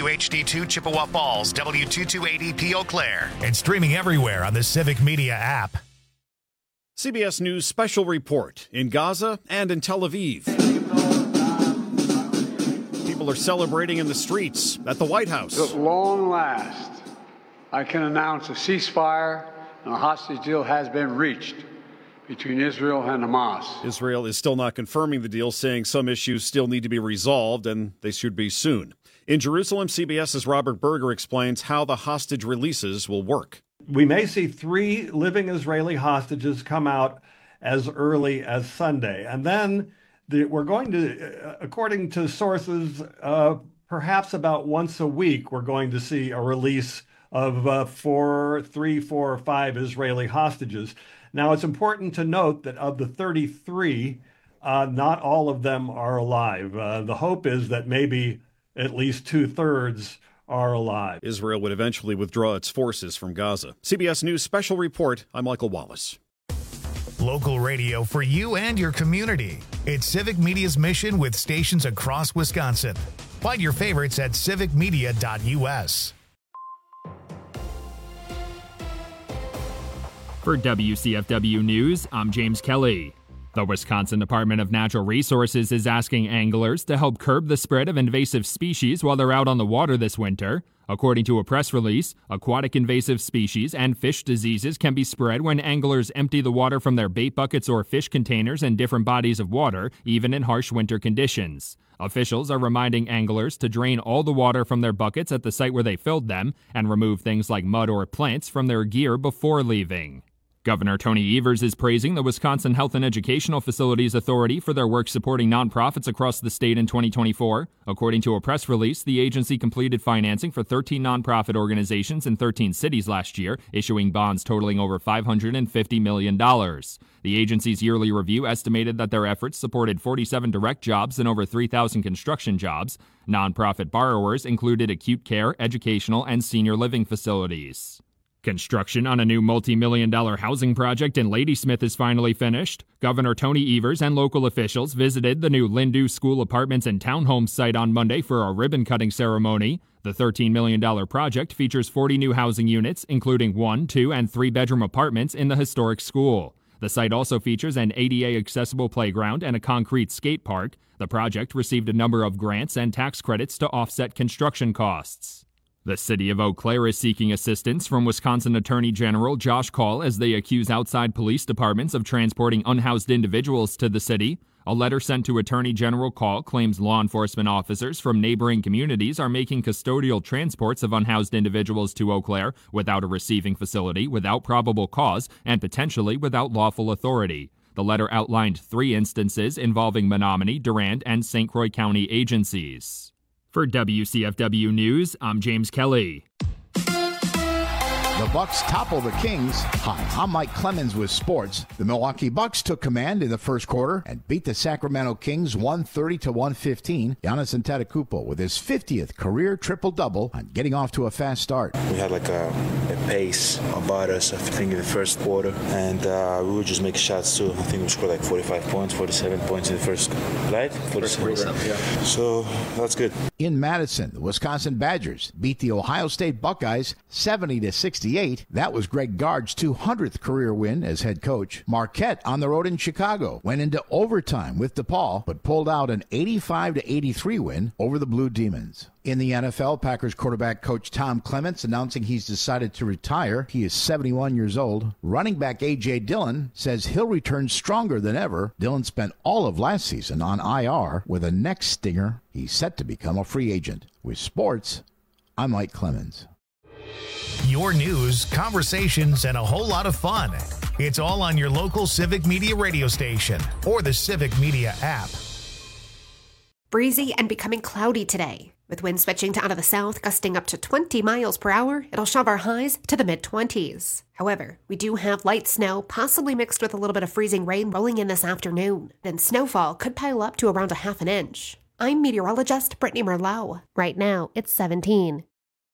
WHD2 Chippewa Falls, W2280P Eau Claire. And streaming everywhere on the Civic Media app. CBS News special report in Gaza and in Tel Aviv. People are celebrating in the streets at the White House. At long last, I can announce a ceasefire and a hostage deal has been reached between Israel and Hamas. Israel is still not confirming the deal, saying some issues still need to be resolved, and they should be soon. In Jerusalem, CBS's Robert Berger explains how the hostage releases will work. We may see 3 living Israeli hostages come out as early as Sunday. And then we're going to, according to sources, perhaps about once a week, we're going to see a release of 3, 4, or 5 Israeli hostages. Now, it's important to note that of the 33, not all of them are alive. The hope is that maybe at least 2/3 are alive. Israel would eventually withdraw its forces from Gaza. CBS News special report. I'm Michael Wallace. Local radio for you and your community. It's Civic Media's mission with stations across Wisconsin. Find your favorites at civicmedia.us. For WCFW News, I'm James Kelly. The Wisconsin Department of Natural Resources is asking anglers to help curb the spread of invasive species while they're out on the water this winter. According to a press release, aquatic invasive species and fish diseases can be spread when anglers empty the water from their bait buckets or fish containers in different bodies of water, even in harsh winter conditions. Officials are reminding anglers to drain all the water from their buckets at the site where they filled them and remove things like mud or plants from their gear before leaving. Governor Tony Evers is praising the Wisconsin Health and Educational Facilities Authority for their work supporting nonprofits across the state in 2024. According to a press release, the agency completed financing for 13 nonprofit organizations in 13 cities last year, issuing bonds totaling over $550 million. The agency's yearly review estimated that their efforts supported 47 direct jobs and over 3,000 construction jobs. Nonprofit borrowers included acute care, educational, and senior living facilities. Construction on a new multi-million-dollar housing project in Ladysmith is finally finished. Governor Tony Evers and local officials visited the new Lindu School Apartments and Townhomes site on Monday for a ribbon-cutting ceremony. The $13 million project features 40 new housing units, including 1-, 2-, and 3-bedroom apartments in the historic school. The site also features an ADA-accessible playground and a concrete skate park. The project received a number of grants and tax credits to offset construction costs. The city of Eau Claire is seeking assistance from Wisconsin Attorney General Josh Kaul as they accuse outside police departments of transporting unhoused individuals to the city. A letter sent to Attorney General Kaul claims law enforcement officers from neighboring communities are making custodial transports of unhoused individuals to Eau Claire without a receiving facility, without probable cause, and potentially without lawful authority. The letter outlined 3 instances involving Menominee, Durand, and St. Croix County agencies. For WCFW News, I'm James Kelly. The Bucks topple the Kings. Hi, I'm Mike Clemens with sports. The Milwaukee Bucks took command in the first quarter and beat the Sacramento Kings 130-115. Giannis Antetokounmpo with his 50th career triple-double on getting off to a fast start. We had like a pace about us, I think, in the first quarter, and we would just make shots too. I think we scored like 45 points, 47 points in the first, right? 47, yeah. So that's good. In Madison, the Wisconsin Badgers beat the Ohio State Buckeyes 70-68. That was Greg Gard's 200th career win as head coach. Marquette on the road in Chicago went into overtime with DePaul, but pulled out an 85-83 win over the Blue Demons. In the NFL, Packers quarterback coach Tom Clements announcing he's decided to retire. He is 71 years old. Running back A.J. Dillon says he'll return stronger than ever. Dillon spent all of last season on IR with a neck stinger. He's set to become a free agent. With sports, I'm Mike Clemens. Your news, conversations, and a whole lot of fun. It's all on your local Civic Media radio station or the Civic Media app. Breezy and becoming cloudy today. With winds switching to out of the south, gusting up to 20 miles per hour, it'll shove our highs to the mid-20s. However, we do have light snow, possibly mixed with a little bit of freezing rain rolling in this afternoon. Then snowfall could pile up to around a half an inch. I'm meteorologist Brittany Merlot. Right now, it's 17.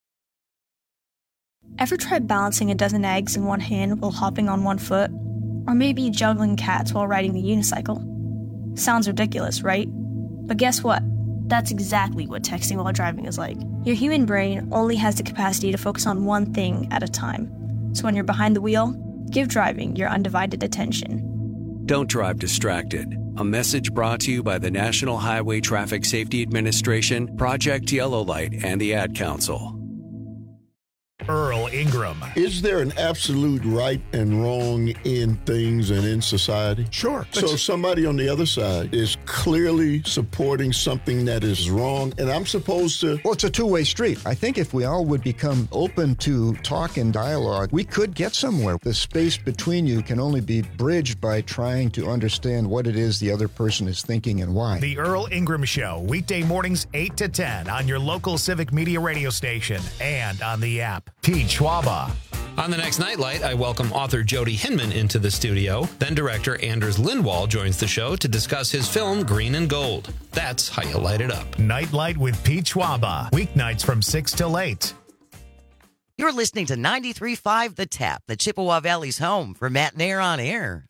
Ever tried balancing a dozen eggs in one hand while hopping on one foot? Or maybe juggling cats while riding the unicycle? Sounds ridiculous, right? But guess what? That's exactly what texting while driving is like. Your human brain only has the capacity to focus on one thing at a time. So when you're behind the wheel, give driving your undivided attention. Don't drive distracted. A message brought to you by the National Highway Traffic Safety Administration, Project Yellow Light, and the Ad Council. Earl Ingram. Is there an absolute right and wrong in things and in society? Sure. So somebody on the other side is clearly supporting something that is wrong, and I'm supposed to... Well, it's a two-way street. I think if we all would become open to talk and dialogue, we could get somewhere. The space between you can only be bridged by trying to understand what it is the other person is thinking and why. The Earl Ingram Show, weekday mornings 8 to 10 on your local Civic Media radio station and on the app. Pete Schwaba. On the next Nightlight, I welcome author Jody Hinman into the studio. Then director Anders Lindwall joins the show to discuss his film Green and Gold. That's how you light it up. Nightlight with Pete Schwaba. Weeknights from 6 till 8. You're listening to 93.5 The Tap, the Chippewa Valley's home for Matt Nair on Air.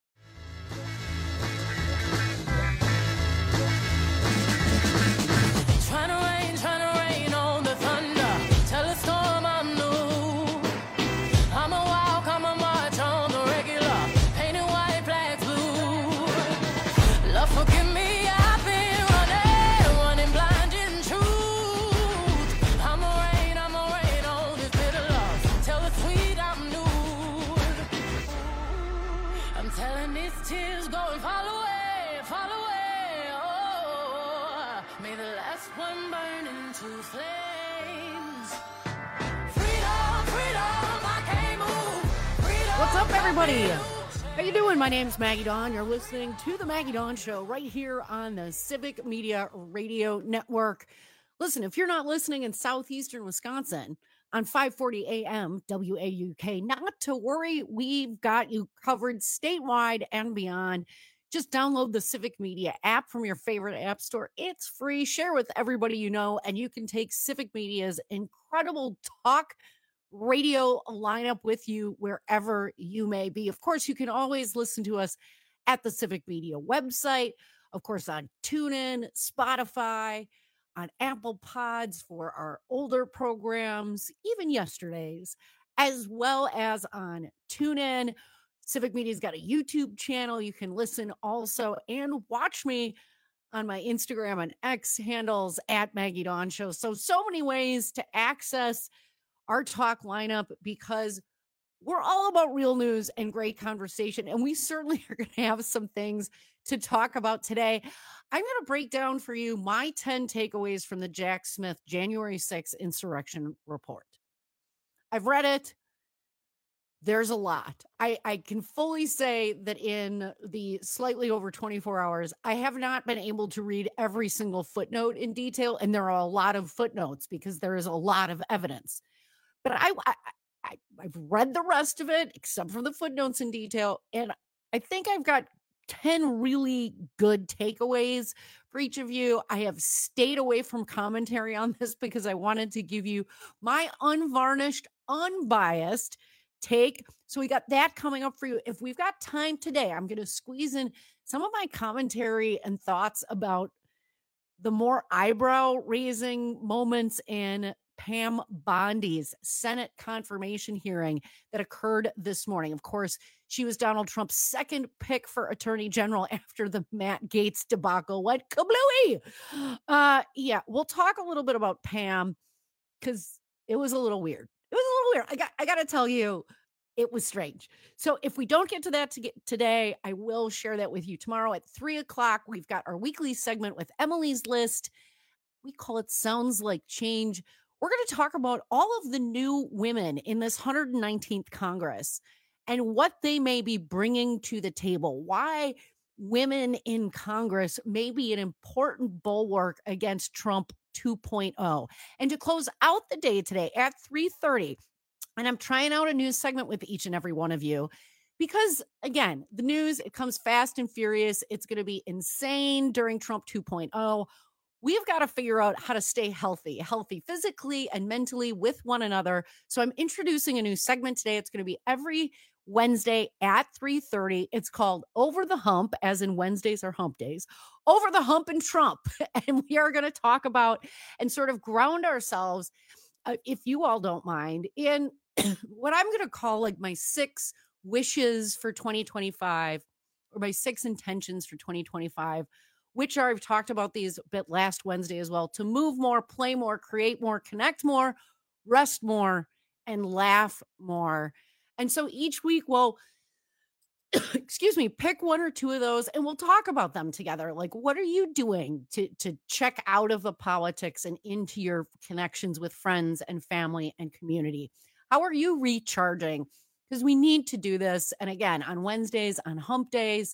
Everybody, how you doing? My name's Maggie Dawn. You're listening to the Maggie Dawn Show right here on the Civic Media Radio Network. Listen, if you're not listening in southeastern Wisconsin on 540 AM WAUK, not to worry, we've got you covered statewide and beyond. Just download the Civic Media app from your favorite app store. It's free. Share with everybody you know, and you can take Civic Media's incredible talk radio lineup with you wherever you may be. Of course, you can always listen to us at the Civic Media website, of course, on TuneIn, Spotify, on Apple Pods for our older programs, even yesterday's, as well as on TuneIn. Civic Media's got a YouTube channel. You can listen also and watch me on my Instagram and X handles at Maggie Dawn Show. So many ways to access our talk lineup, because we're all about real news and great conversation. And we certainly are going to have some things to talk about today. I'm going to break down for you my 10 takeaways from the Jack Smith January 6th insurrection report. I've read it. There's a lot. I can fully say that in the slightly over 24 hours, I have not been able to read every single footnote in detail. And there are a lot of footnotes because there is a lot of evidence. But I've read the rest of it, except for the footnotes in detail. And I think I've got 10 really good takeaways for each of you. I have stayed away from commentary on this because I wanted to give you my unvarnished, unbiased take. So we got that coming up for you. If we've got time today, I'm going to squeeze in some of my commentary and thoughts about the more eyebrow-raising moments in Pam Bondi's Senate confirmation hearing that occurred this morning. Of course, she was Donald Trump's second pick for Attorney General after the Matt Gaetz debacle went kablooey. Yeah, we'll talk a little bit about Pam because it was a little weird. I got to tell you, it was strange. So if we don't get to that today, I will share that with you tomorrow at 3:00. We've got our weekly segment with Emily's List. We call it Sounds Like Change. We're going to talk about all of the new women in this 119th Congress and what they may be bringing to the table, why women in Congress may be an important bulwark against Trump 2.0. And to close out the day today at 3:30, and I'm trying out a news segment with each and every one of you because, again, the news, it comes fast and furious. It's going to be insane during Trump 2.0. We've got to figure out how to stay healthy physically and mentally with one another. So I'm introducing a new segment today. It's going to be every Wednesday at 3:30. It's called Over the Hump, as in Wednesdays are hump days. Over the Hump and Trump. And we are going to talk about and sort of ground ourselves, if you all don't mind, in what I'm going to call like my 6 wishes for 2025, or my 6 intentions for 2025, which are, I've talked about these a bit last Wednesday as well, to move more, play more, create more, connect more, rest more, and laugh more. And so each week we'll, pick 1 or 2 of those and we'll talk about them together. Like, what are you doing to check out of the politics and into your connections with friends and family and community? How are you recharging? Because we need to do this. And again, on Wednesdays, on hump days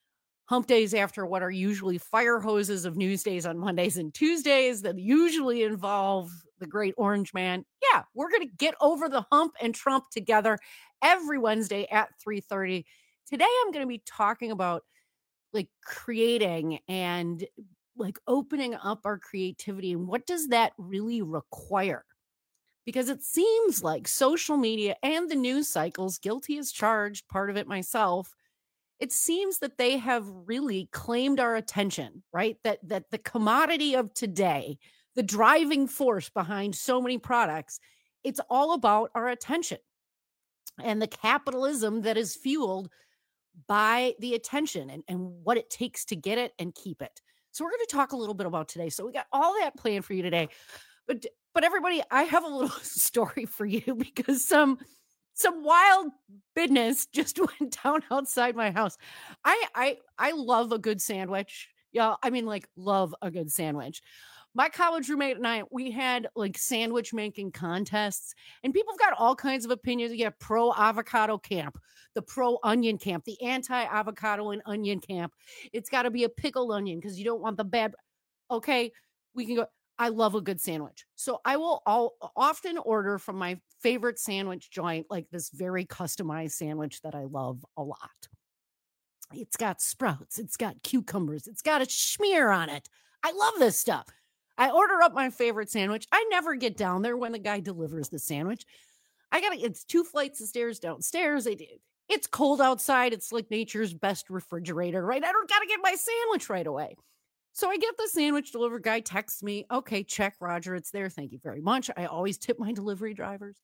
after what are usually fire hoses of news days on Mondays and Tuesdays that usually involve the great orange man. Yeah, we're going to get over the hump and Trump together every Wednesday at 3:30. Today, I'm going to be talking about like creating and like opening up our creativity. And what does that really require? Because it seems like social media and the news cycles, guilty as charged, part of it myself, it seems that they have really claimed our attention, right? That the commodity of today, the driving force behind so many products, it's all about our attention and the capitalism that is fueled by the attention and what it takes to get it and keep it. So we're going to talk a little bit about today. So we got all that planned for you today. But everybody, I have a little story for you because some wild business just went down outside my house. I love a good sandwich. Yeah, I mean, like, love a good sandwich. My college roommate and I, we had like sandwich making contests, and people have got all kinds of opinions. You got pro avocado camp, the pro onion camp, the anti avocado and onion camp. It's got to be a pickled onion because you don't want the bad. Okay, we can go. I love a good sandwich. So I will often order from my favorite sandwich joint, like this very customized sandwich that I love a lot. It's got sprouts. It's got cucumbers. It's got a schmear on it. I love this stuff. I order up my favorite sandwich. I never get down there when the guy delivers the sandwich. It's 2 flights of stairs downstairs. It's cold outside. It's like nature's best refrigerator, right? I don't got to get my sandwich right away. So I get the sandwich delivery guy, texts me, okay, check, Roger, it's there. Thank you very much. I always tip my delivery drivers.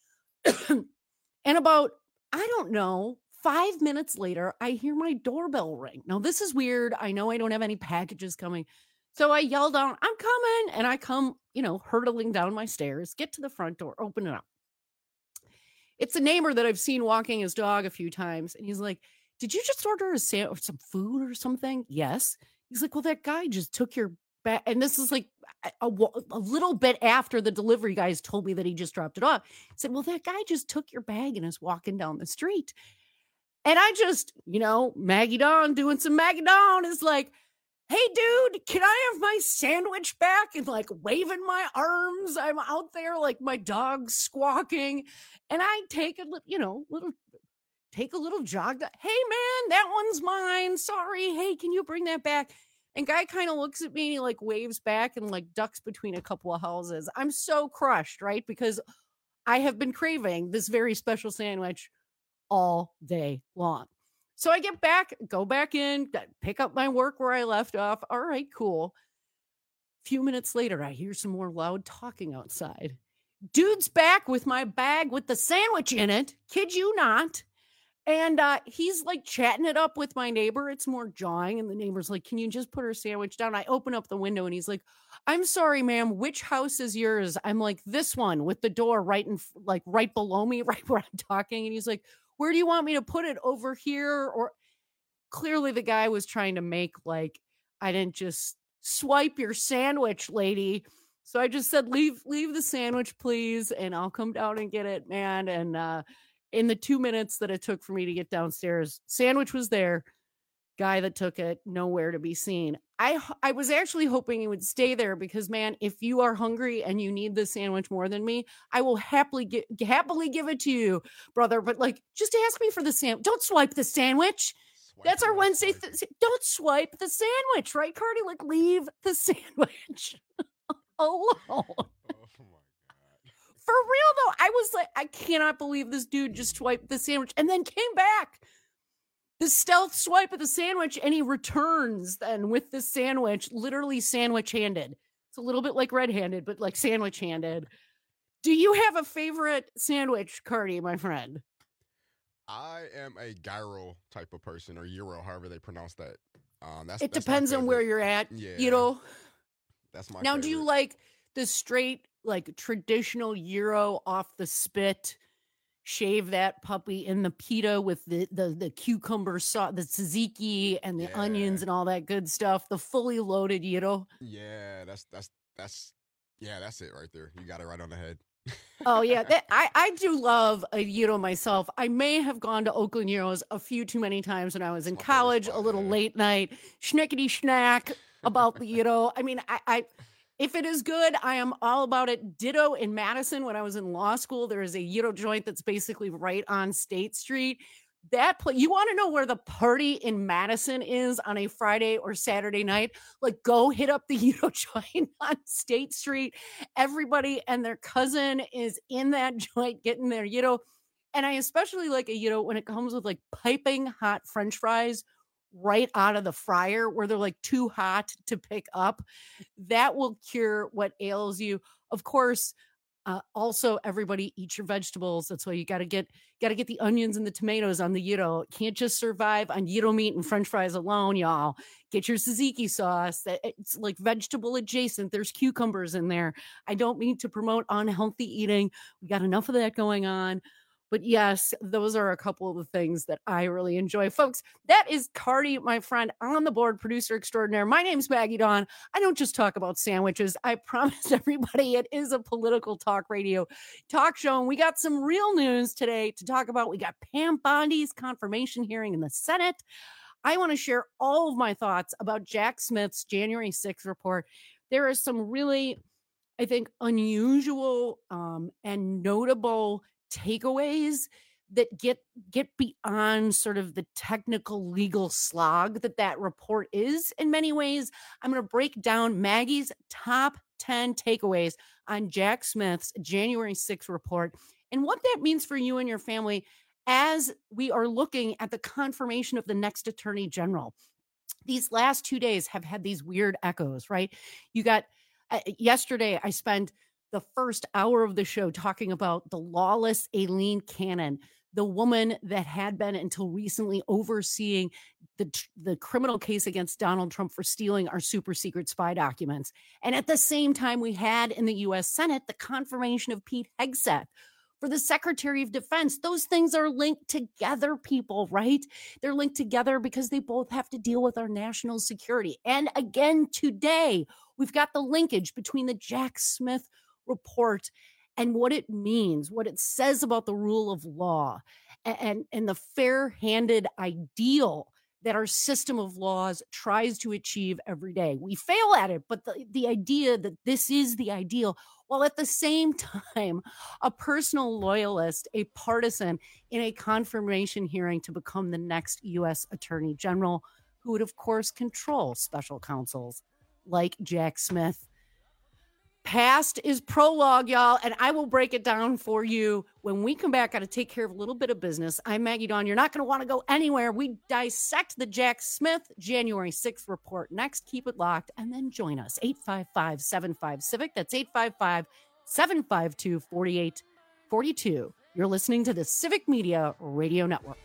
And about, I don't know, 5 minutes later, I hear my doorbell ring. Now, this is weird. I know I don't have any packages coming. So I yell down, I'm coming. And I come, hurtling down my stairs, get to the front door, open it up. It's a neighbor that I've seen walking his dog a few times. And he's like, did you just order some food or something? Yes. He's like, well, that guy just took your bag. And this is like a little bit after the delivery guys told me that he just dropped it off. He said, well, that guy just took your bag and is walking down the street. And I just, Maggie Dawn doing some Maggie Dawn is like, hey, dude, can I have my sandwich back? And like waving my arms. I'm out there like my dog's squawking. And I take a little jog. Hey, man, that one's mine. Sorry. Hey, can you bring that back? And guy kind of looks at me and he like waves back and like ducks between a couple of houses. I'm so crushed, right? Because I have been craving this very special sandwich all day long. So I get back, go back in, pick up my work where I left off. All right, cool. A few minutes later, I hear some more loud talking outside. Dude's back with my bag with the sandwich in it. Kid you not. And he's like chatting it up with my neighbor. It's more jawing. And the neighbor's like, can you just put her sandwich down? I open up the window and he's like, I'm sorry, ma'am. Which house is yours? I'm like, this one with the door right below me, right where I'm talking. And he's like, where do you want me to put it? Over here? Or clearly the guy was trying to make like, I didn't just swipe your sandwich, lady. So I just said, leave the sandwich, please. And I'll come down and get it, man. And, in the 2 minutes that it took for me to get downstairs, sandwich was there. Guy that took it, nowhere to be seen. I was actually hoping he would stay there because, man, if you are hungry and you need this sandwich more than me, I will happily give it to you, brother. But like, just ask me for the sandwich. Don't swipe the sandwich. That's our Wednesday. Don't swipe the sandwich, right, Cardi? Like, leave the sandwich alone. For real though, I was like, I cannot believe this dude just swiped the sandwich and then came back. The stealth swipe of the sandwich, and he returns then with the sandwich, literally sandwich-handed. It's a little bit like red-handed, but like sandwich-handed. Do you have a favorite sandwich, Cardi, my friend? I am a gyro type of person, or gyro, however they pronounce that. It depends on where you're at, you know? That's my Now, favorite. do you like the straight, like, traditional gyro off the spit? Shave that puppy in the pita with the cucumber sauce, the tzatziki and the onions and all that good stuff. The fully loaded gyro. Yeah, that's it right there. You got it right on the head. Oh yeah, I do love a gyro myself. I may have gone to Oakland Gyros a few too many times when I was in college. A little late night schnickety schnack about the gyro. I mean, I if it is good, I am all about it. Ditto in Madison when I was in law school. There is a gyro joint that's basically right on State Street. You want to know where the party in Madison is on a Friday or Saturday night? Like, go hit up the gyro joint on State Street. Everybody and their cousin is in that joint getting their gyro. And I especially like a gyro when it comes with like piping hot French fries right out of the fryer where they're like too hot to pick up. That will cure what ails you. Of course, also everybody eat your vegetables. That's why you got to get the onions and the tomatoes on the gyro. Can't just survive on gyro meat and French fries alone, y'all. Get your tzatziki sauce. It's like vegetable adjacent. There's cucumbers in there. I don't mean to promote unhealthy eating. We got enough of that going on. But yes, those are a couple of the things that I really enjoy. Folks, that is Cardi, my friend, on the board, producer extraordinaire. My name's Maggie Dawn. I don't just talk about sandwiches. I promise everybody it is a political talk radio talk show. And we got some real news today to talk about. We got Pam Bondi's confirmation hearing in the Senate. I want to share all of my thoughts about Jack Smith's January 6th report. There are some really, I think, unusual and notable takeaways that get beyond sort of the technical legal slog that report is in many ways. I'm going to break down Maggie's top 10 takeaways on Jack Smith's January 6th report and what that means for you and your family as we are looking at the confirmation of the next attorney general. These last 2 days have had these weird echoes, right? You got yesterday, I spent the first hour of the show talking about the lawless Aileen Cannon, the woman that had been until recently overseeing the criminal case against Donald Trump for stealing our super secret spy documents. And at the same time, we had in the U.S. Senate the confirmation of Pete Hegseth for the Secretary of Defense. Those things are linked together, people, right? They're linked together because they both have to deal with our national security. And again, today, we've got the linkage between the Jack Smith report and what it means, what it says about the rule of law and the fair-handed ideal that our system of laws tries to achieve every day. We fail at it, but the idea that this is the ideal, while at the same time, a personal loyalist, a partisan in a confirmation hearing to become the next U.S. Attorney General, who would, of course, control special counsels like Jack Smith. Past is prologue, y'all, and I will break it down for you. When we come back, got to take care of a little bit of business. I'm Maggie Dawn. You're not going to want to go anywhere. We dissect the Jack Smith January 6th report next. Keep it locked, and then join us. 855-75-CIVIC. That's 855-752-4842. You're listening to the Civic Media Radio Network.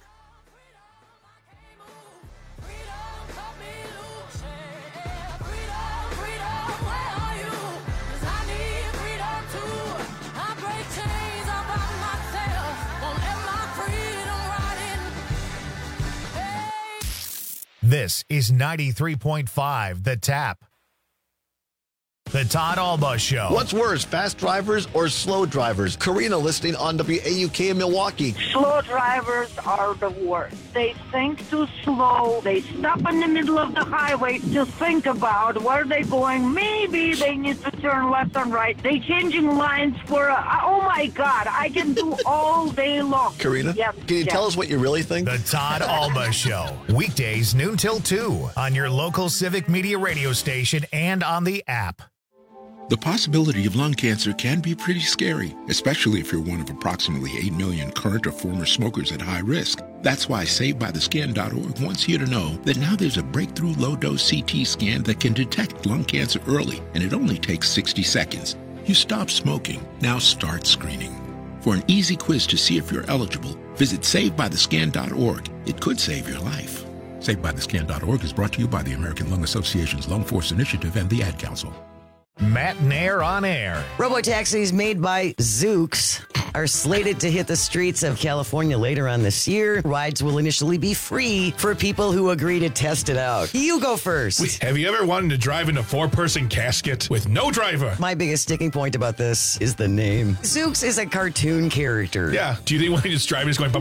This is 93.5 The Tap. The Todd Alba Show. What's worse, fast drivers or slow drivers? Karina listening on WAUK in Milwaukee. Slow drivers are the worst. They think too slow. They stop in the middle of the highway to think about where they're going. Maybe they need to turn left and right. They changing lines for, oh my God, I can do all day long. Karina, yes, can you tell us what you really think? The Todd Alba Show. Weekdays noon till 2 on your local Civic Media radio station and on the app. The possibility of lung cancer can be pretty scary, especially if you're one of approximately 8 million current or former smokers at high risk. That's why SaveByTheScan.org wants you to know that now there's a breakthrough low-dose CT scan that can detect lung cancer early, and it only takes 60 seconds. You stop smoking, now start screening. For an easy quiz to see if you're eligible, visit SaveByTheScan.org. It could save your life. SaveByTheScan.org is brought to you by the American Lung Association's Lung Force Initiative and the Ad Council. Matt and Air on Air. Robotaxis made by Zoox are slated to hit the streets of California later on this year. Rides will initially be free for people who agree to test it out. You go first. Wait, have you ever wanted to drive in a 4-person casket with no driver? My biggest sticking point about this is the name. Zoox is a cartoon character. Yeah. Do you think when he just driving is going...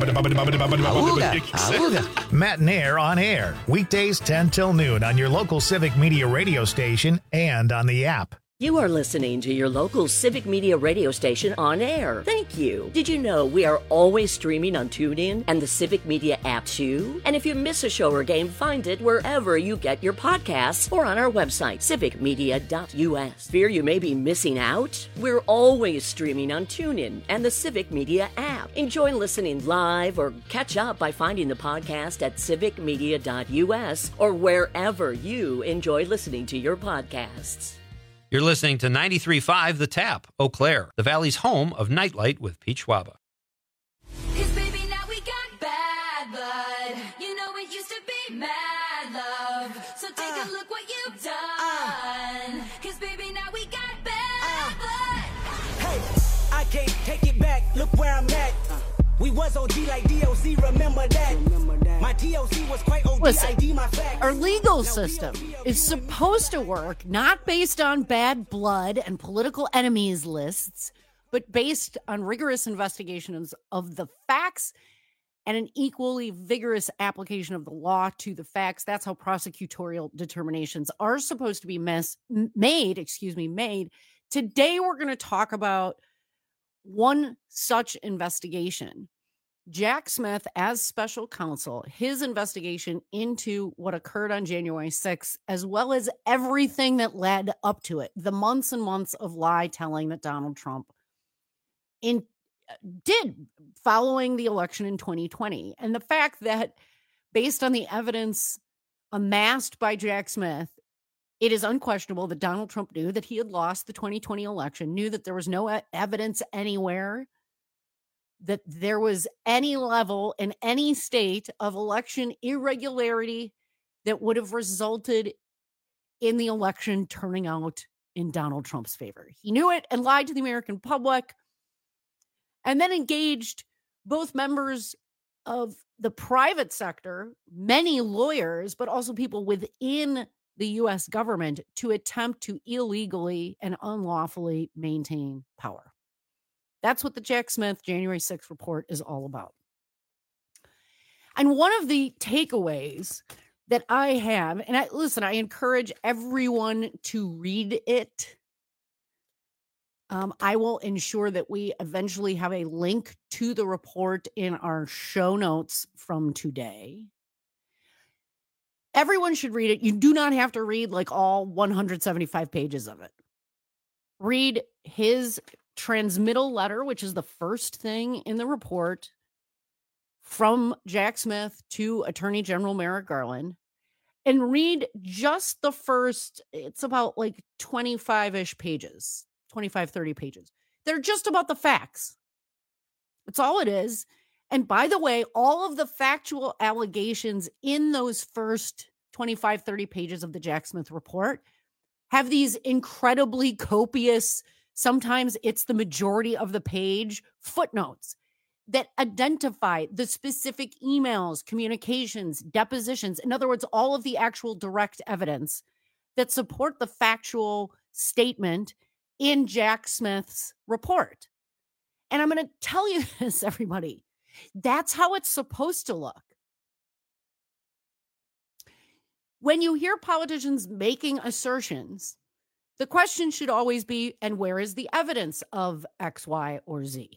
Matt and Air on Air. Weekdays 10 till noon on your local Civic Media radio station and on the app. You are listening to your local Civic Media radio station on air. Thank you. Did you know we are always streaming on TuneIn and the Civic Media app too? And if you miss a show or game, find it wherever you get your podcasts or on our website, civicmedia.us. Fear you may be missing out? We're always streaming on TuneIn and the Civic Media app. Enjoy listening live or catch up by finding the podcast at civicmedia.us or wherever you enjoy listening to your podcasts. You're listening to 93.5 The Tap, Eau Claire, the Valley's home of Nightlight with Pete Schwaba. Cause baby, now we got bad blood. You know it used to be mad love. So take a look what you've done. Cause baby, now we got bad blood. Hey, I can't take it back. Look where I'm at. We was OG like DOC, remember that. My TOC was quite OG, ID my facts. Our legal system is supposed to work not based on bad blood and political enemies lists, but based on rigorous investigations of the facts and an equally vigorous application of the law to the facts. That's how prosecutorial determinations are supposed to be made. Today, we're going to talk about one such investigation. Jack Smith, as special counsel, his investigation into what occurred on January 6th, as well as everything that led up to it, the months and months of lie telling that Donald Trump did following the election in 2020. And the fact that based on the evidence amassed by Jack Smith, it is unquestionable that Donald Trump knew that he had lost the 2020 election, knew that there was no evidence anywhere that there was any level in any state of election irregularity that would have resulted in the election turning out in Donald Trump's favor. He knew it and lied to the American public, and then engaged both members of the private sector, many lawyers, but also people within the U.S. government to attempt to illegally and unlawfully maintain power. That's what the Jack Smith January 6th report is all about. And one of the takeaways that I have, and I encourage everyone to read it. I will ensure that we eventually have a link to the report in our show notes from today. Everyone should read it. You do not have to read like all 175 pages of it. Read his transmittal letter, which is the first thing in the report from Jack Smith to Attorney General Merrick Garland, and read just the first, it's about like 25-ish pages, 25, 30 pages. They're just about the facts. That's all it is. And by the way, all of the factual allegations in those first 25, 30 pages of the Jack Smith report have these incredibly copious, sometimes it's the majority of the page, footnotes that identify the specific emails, communications, depositions. In other words, all of the actual direct evidence that support the factual statement in Jack Smith's report. And I'm going to tell you this, everybody. That's how it's supposed to look. When you hear politicians making assertions, the question should always be, and where is the evidence of X, Y, or Z?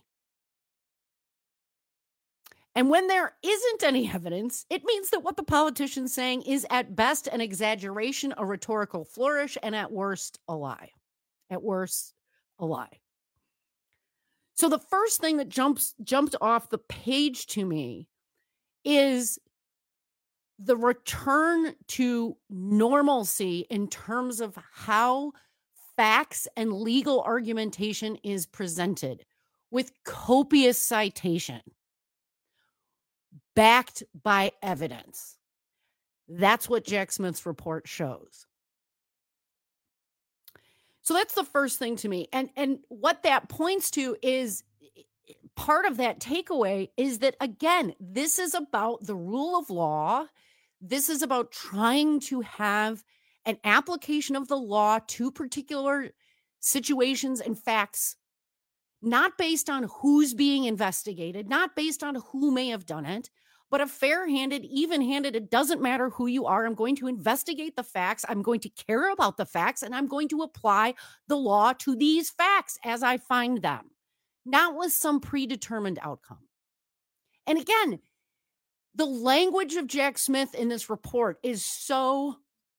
And when there isn't any evidence, it means that what the politician's saying is at best an exaggeration, a rhetorical flourish, and at worst a lie. At worst, a lie. So the first thing that jumped off the page to me is the return to normalcy in terms of how facts and legal argumentation is presented with copious citation, backed by evidence. That's what Jack Smith's report shows. So that's the first thing to me. And what that points to is part of that takeaway is that, again, this is about the rule of law. This is about trying to have an application of the law to particular situations and facts, not based on who's being investigated, not based on who may have done it, but a fair-handed, even-handed, it doesn't matter who you are. I'm going to investigate the facts. I'm going to care about the facts, and I'm going to apply the law to these facts as I find them, not with some predetermined outcome. And again, the language of Jack Smith in this report is so,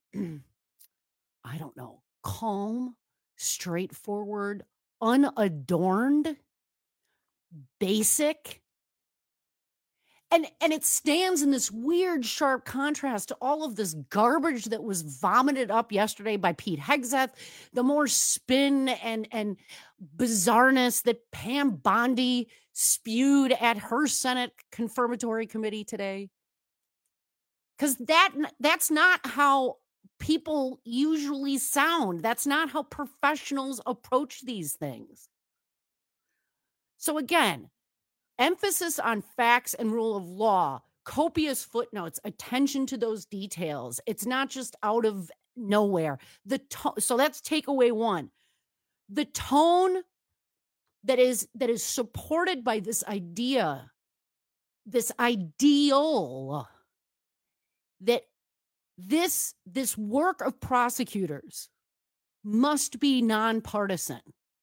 calm, straightforward, unadorned, basic. And it stands in this weird, sharp contrast to all of this garbage that was vomited up yesterday by Pete Hegseth, the more spin and bizarreness that Pam Bondi spewed at her Senate confirmatory committee today. Because that's not how people usually sound. That's not how professionals approach these things. So again, emphasis on facts and rule of law, copious footnotes, attention to those details. It's not just out of nowhere. So that's takeaway one. The tone that is supported by this idea, this ideal that this work of prosecutors must be nonpartisan.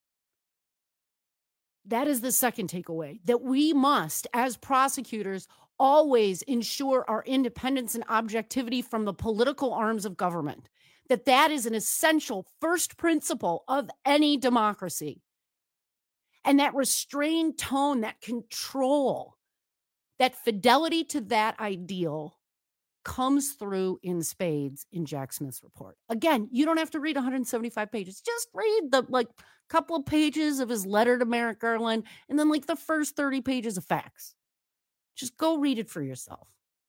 That is the second takeaway, that we must, as prosecutors, always ensure our independence and objectivity from the political arms of government, that is an essential first principle of any democracy. And that restrained tone, that control, that fidelity to that ideal comes through in spades in Jack Smith's report. Again, you don't have to read 175 pages. Just read the couple of pages of his letter to Merrick Garland and then the first 30 pages of facts. Just go read it for yourself.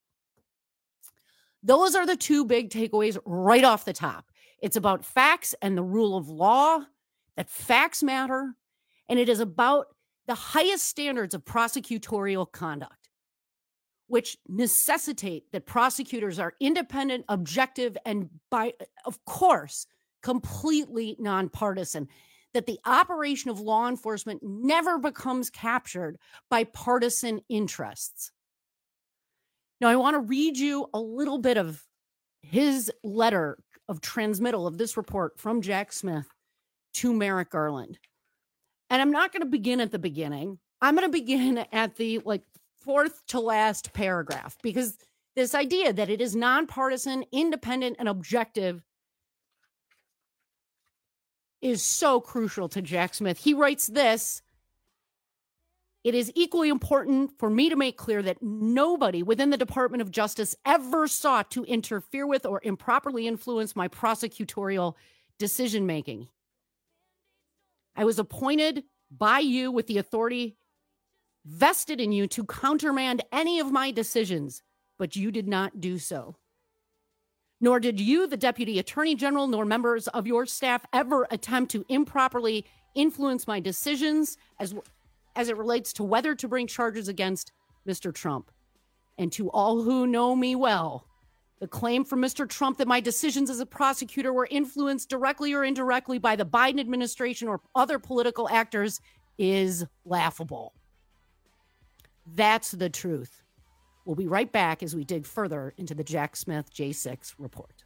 Those are the two big takeaways right off the top. It's about facts and the rule of law, that facts matter, and it is about the highest standards of prosecutorial conduct, which necessitate that prosecutors are independent, objective, and of course, completely nonpartisan, that the operation of law enforcement never becomes captured by partisan interests. Now, I want to read you a little bit of his letter of transmittal of this report from Jack Smith to Merrick Garland. And I'm not going to begin at the beginning. I'm going to begin at the fourth to last paragraph, because this idea that it is nonpartisan, independent, and objective is so crucial to Jack Smith. He writes this: "It is equally important for me to make clear that nobody within the Department of Justice ever sought to interfere with or improperly influence my prosecutorial decision-making. I was appointed by you with the authority vested in you to countermand any of my decisions, but you did not do so. Nor did you, the Deputy Attorney General, nor members of your staff ever attempt to improperly influence my decisions as it relates to whether to bring charges against Mr. Trump. And to all who know me well, the claim from Mr. Trump that my decisions as a prosecutor were influenced directly or indirectly by the Biden administration or other political actors is laughable." That's the truth. We'll be right back as we dig further into the Jack Smith J6 report.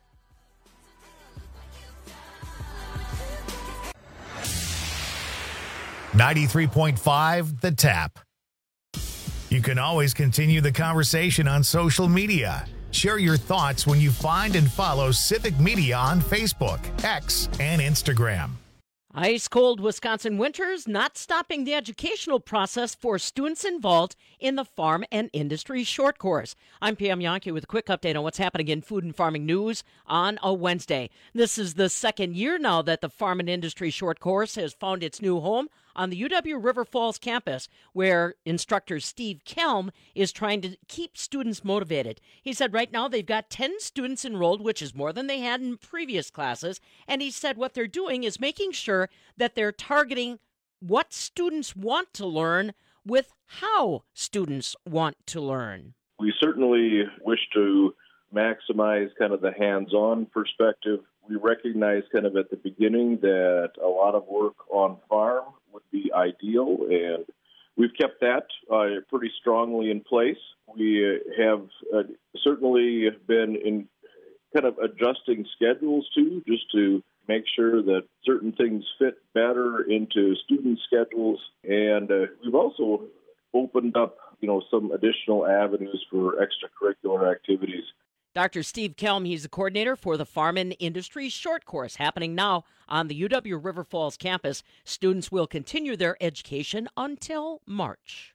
.5 The Tap. You can always continue the conversation on social media. Share your thoughts when you find and follow Civic Media on Facebook, X, and Instagram. Ice-cold Wisconsin winters not stopping the educational process for students involved in the Farm and Industry Short Course. I'm Pam Yankee with a quick update on what's happening in food and farming news on a Wednesday. This is the second year now that the Farm and Industry Short Course has found its new home on the UW River Falls campus, where instructor Steve Kelm is trying to keep students motivated. He said right now they've got 10 students enrolled, which is more than they had in previous classes. And he said what they're doing is making sure that they're targeting what students want to learn with how students want to learn. We certainly wish to maximize kind of the hands-on perspective. We recognize kind of at the beginning that a lot of work on farm would be ideal, and we've kept that pretty strongly in place. We have certainly been in kind of adjusting schedules too, just to make sure that certain things fit better into student schedules. And we've also opened up, some additional avenues for extracurricular activities. Dr. Steve Kelm, he's the coordinator for the Farm and Industry Short Course happening now on the UW River Falls campus. Students will continue their education until March.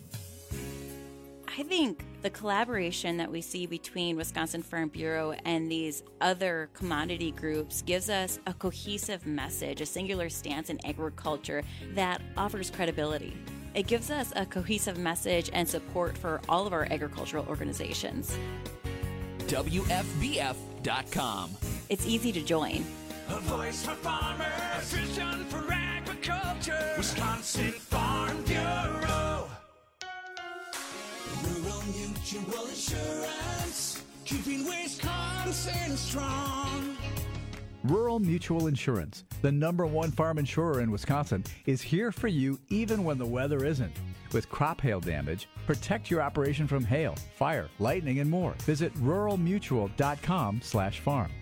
I think the collaboration that we see between Wisconsin Farm Bureau and these other commodity groups gives us a cohesive message, a singular stance in agriculture that offers credibility. It gives us a cohesive message and support for all of our agricultural organizations. WFBF.com. It's easy to join. A voice for farmers, a vision for agriculture. Wisconsin Farm Bureau. Rural Mutual Insurance, keeping Wisconsin strong. Rural Mutual Insurance, the #1 farm insurer in Wisconsin, is here for you even when the weather isn't. With crop hail damage, protect your operation from hail, fire, lightning, and more. Visit ruralmutual.com/farm.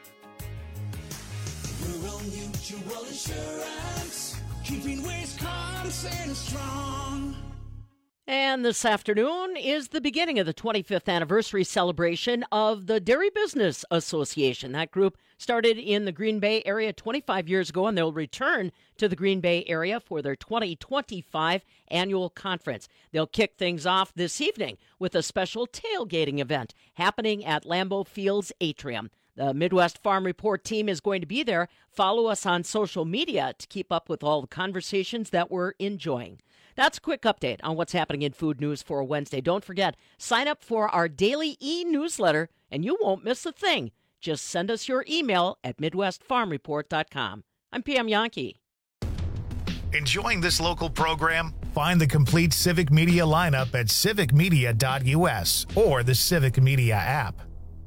Rural Mutual Insurance, keeping Wisconsin strong. And this afternoon is the beginning of the 25th anniversary celebration of the Dairy Business Association. That group started in the Green Bay area 25 years ago, and they'll return to the Green Bay area for their 2025 annual conference. They'll kick things off this evening with a special tailgating event happening at Lambeau Field's atrium. The Midwest Farm Report team is going to be there. Follow us on social media to keep up with all the conversations that we're enjoying. That's a quick update on what's happening in food news for Wednesday. Don't forget, sign up for our daily e-newsletter, and you won't miss a thing. Just send us your email at MidwestFarmReport.com. I'm Pam Yankee. Enjoying this local program? Find the complete Civic Media lineup at civicmedia.us or the Civic Media app.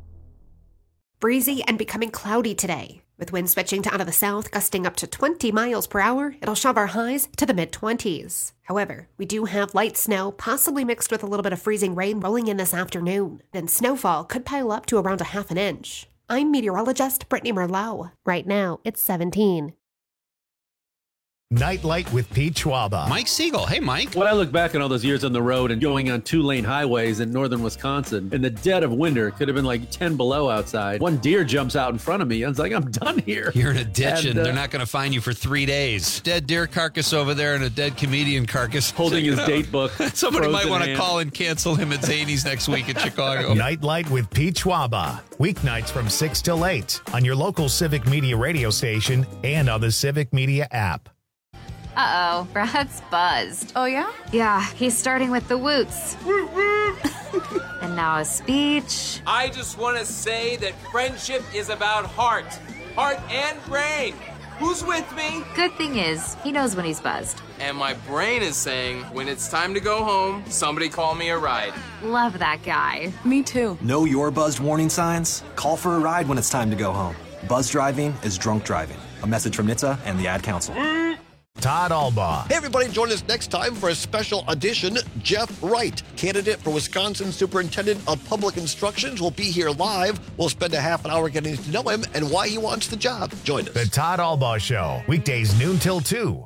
Breezy and becoming cloudy today. With winds switching to out of the south, gusting up to 20 miles per hour, it'll shove our highs to the mid-20s. However, we do have light snow, possibly mixed with a little bit of freezing rain rolling in this afternoon. Then snowfall could pile up to around a half an inch. I'm meteorologist Brittany Merlot. Right now, it's 17. Nightlight with Pete Schwaba. Mike Siegel. Hey, Mike. When I look back on all those years on the road and going on 2-lane highways in northern Wisconsin, in the dead of winter, it could have been like 10 below outside. One deer jumps out in front of me. I was like, I'm done here. You're in a ditch and they're not going to find you for 3 days. Dead deer carcass over there and a dead comedian carcass. Holding his date book. Somebody might want to call and cancel him at Zany's next week in Chicago. Nightlight with Pete Schwaba. Weeknights from 6 till 8 on your local Civic Media radio station and on the Civic Media app. Uh-oh, Brad's buzzed. Oh, yeah? Yeah, he's starting with the woots. And now a speech. I just want to say that friendship is about heart and brain. Who's with me? Good thing is, he knows when he's buzzed. And my brain is saying, when it's time to go home, somebody call me a ride. Love that guy. Me too. Know your buzzed warning signs? Call for a ride when it's time to go home. Buzz driving is drunk driving. A message from NHTSA and the Ad Council. Todd Albaugh. Hey, everybody, join us next time for a special edition. Jeff Wright, candidate for Wisconsin Superintendent of Public Instructions, will be here live. We'll spend a half an hour getting to know him and why he wants the job. Join us. The Todd Albaugh Show, weekdays noon till 2.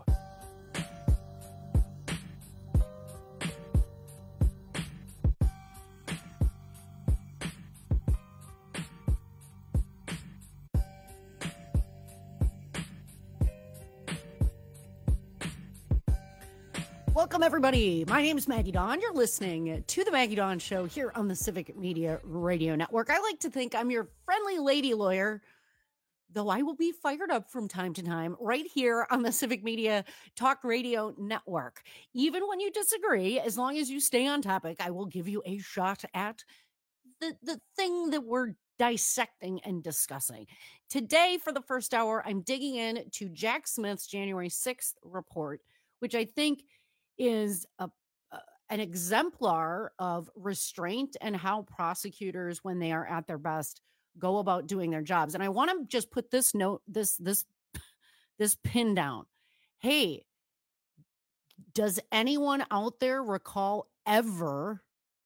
Welcome, everybody. My name is Maggie Dawn. You're listening to the Maggie Dawn Show here on the Civic Media Radio Network. I like to think I'm your friendly lady lawyer, though I will be fired up from time to time right here on the Civic Media Talk Radio Network. Even when you disagree, as long as you stay on topic, I will give you a shot at the thing that we're dissecting and discussing. Today, for the first hour, I'm digging in to Jack Smith's January 6th report, which I think is an exemplar of restraint and how prosecutors, when they are at their best, go about doing their jobs. And I want to just put this note, this pin down. Hey, does anyone out there recall ever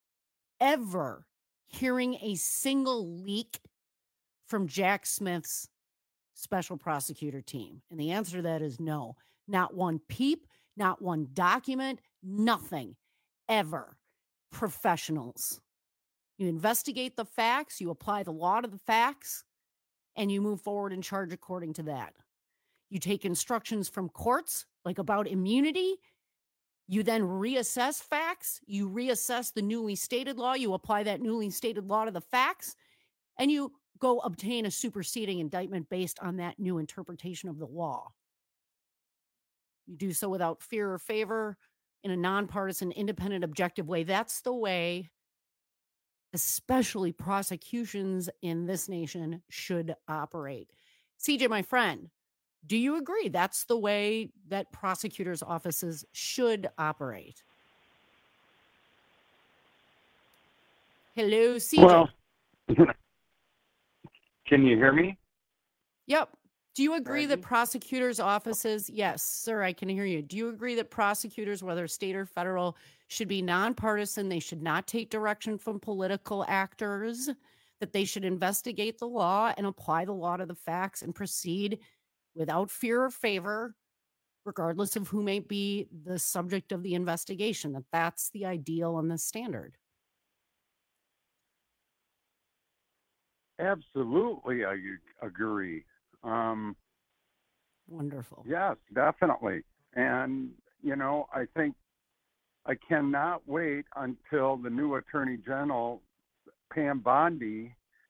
hearing a single leak from Jack Smith's special prosecutor team? And the answer to that is no. Not one peep, not one document, nothing ever. Professionals. You investigate the facts, you apply the law to the facts, and you move forward and charge according to that. You take instructions from courts, like about immunity. You then reassess facts. You reassess the newly stated law. You apply that newly stated law to the facts, and you go obtain a superseding indictment based on that new interpretation of the law. You do so without fear or favor, in a nonpartisan, independent, objective way. That's the way especially prosecutions in this nation should operate. CJ, my friend, do you agree that's the way that prosecutors' offices should operate? Hello, CJ. Well, can you hear me? Yep. Do you agree that prosecutors' offices, yes, sir, I can hear you. Do you agree that prosecutors, whether state or federal, should be nonpartisan? They should not take direction from political actors, that they should investigate the law and apply the law to the facts and proceed without fear or favor, regardless of who may be the subject of the investigation, that that's the ideal and the standard? Absolutely, I agree. Wonderful. Yes, definitely. And, I think I cannot wait until the new Attorney General, Pam Bondi,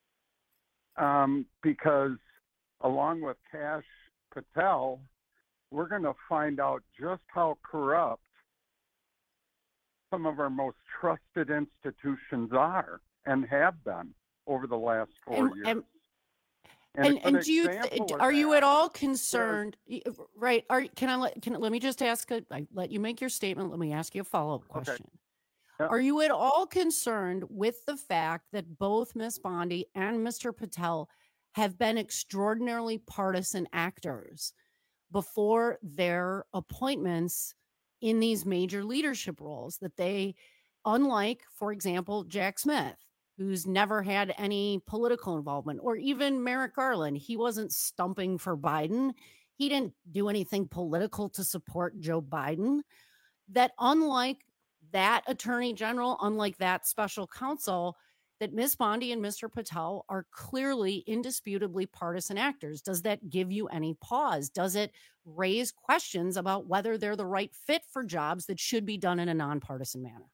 because along with Kash Patel, we're going to find out just how corrupt some of our most trusted institutions are and have been over the last 4 years. And do you are you at all concerned? Right? Let me just ask? I let you make your statement. Let me ask you a follow-up question. Okay. Yeah. Are you at all concerned with the fact that both Ms. Bondi and Mr. Patel have been extraordinarily partisan actors before their appointments in these major leadership roles? That they, unlike, for example, Jack Smith, who's never had any political involvement, or even Merrick Garland. He wasn't stumping for Biden. He didn't do anything political to support Joe Biden. That unlike that attorney general, unlike that special counsel, that Ms. Bondi and Mr. Patel are clearly, indisputably partisan actors. Does that give you any pause? Does it raise questions about whether they're the right fit for jobs that should be done in a nonpartisan manner?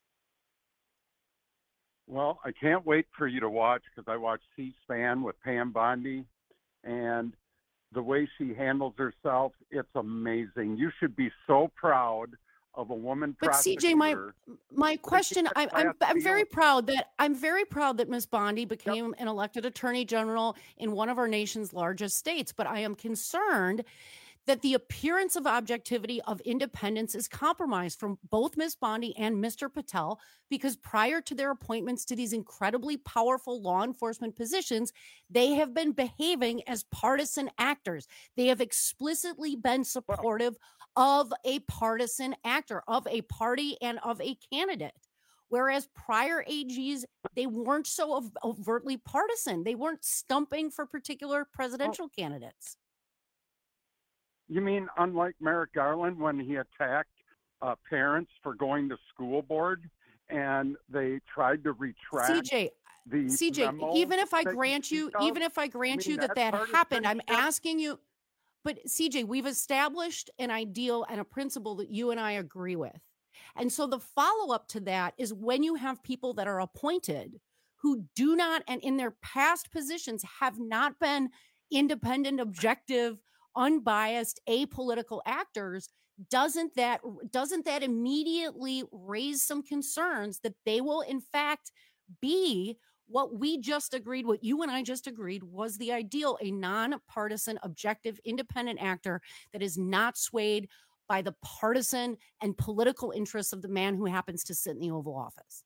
Well, I can't wait for you to watch, because I watch C-SPAN with Pam Bondi, and the way she handles herself, it's amazing. You should be so proud of a woman prosecutor. But CJ, my question, I'm very proud that Ms. Bondi became an elected attorney general in one of our nation's largest states. But I am concerned that the appearance of objectivity, of independence, is compromised from both Ms. Bondi and Mr. Patel, because prior to their appointments to these incredibly powerful law enforcement positions, they have been behaving as partisan actors. They have explicitly been supportive of a partisan actor, of a party and of a candidate. Whereas prior AGs, they weren't so overtly partisan. They weren't stumping for particular presidential candidates. You mean unlike Merrick Garland, when he attacked parents for going to school board and they tried to retract CJ, even if I grant you that happened, I'm asking you, but CJ, we've established an ideal and a principle that you and I agree with. And so the follow-up to that is when you have people that are appointed who do not, and in their past positions have not been independent, objective, unbiased, apolitical actors, doesn't that immediately raise some concerns that they will in fact be what we just agreed, what you and I just agreed was the ideal, a nonpartisan, objective, independent actor that is not swayed by the partisan and political interests of the man who happens to sit in the Oval Office?